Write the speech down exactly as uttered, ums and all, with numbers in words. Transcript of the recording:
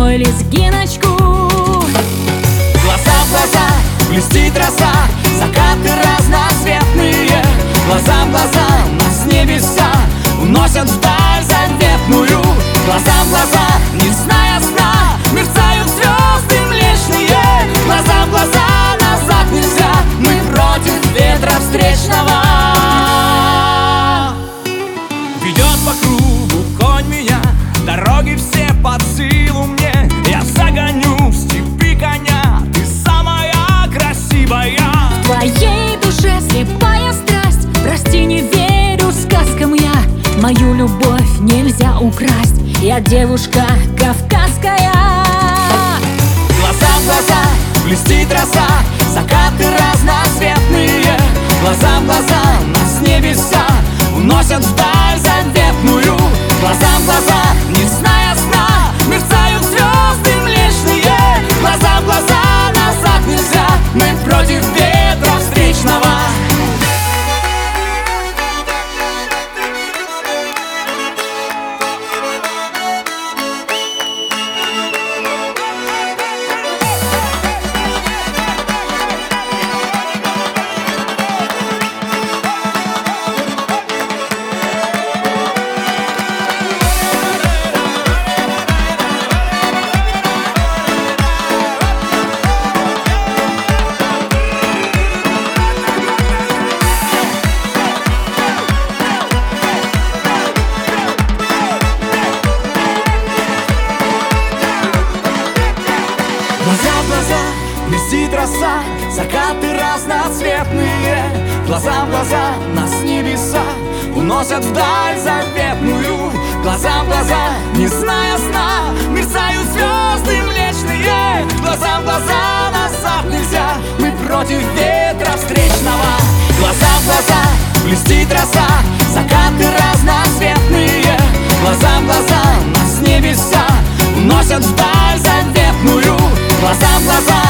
одной лезгиночку. Глаза в глаза блестит роса, закаты разноцветные. Глаза в глаза нас небеса уносят вдаль заветную. Глаза в глаза, не зная сна, мерцают звезды млечные. Глаза в глаза, назад нельзя, мы против ветра встречного. Ведет по кругу конь меня, дороги все под силу мне. Я загоню в степи коня, ты самая красивая. В твоей душе слепая страсть, прости, не верю сказкам я. Мою любовь нельзя украсть, я девушка кавказская. Глаза в глаза блестит роса, закаты разноцветные. Глаза в глаза нас небеса уносят вдаль заветную. Глаза в глаза, не зная сна, мерцают звезды млечные. Глаза в глаза, назад нельзя, мы против ветра встречного. Глаза в глаза блестит роса, закаты разноцветные. Глаза в глаза нас небеса уносят вдаль заветную. Глаза в глаза, не зная сна, мерцают звезды млечные. Глаза в глаза, назад нельзя, мы против ветра встречного. Глаза в глаза блестит роса, закаты разноцветные. Глаза в глаза нас небеса уносят вдаль заветную. Глаза в глаза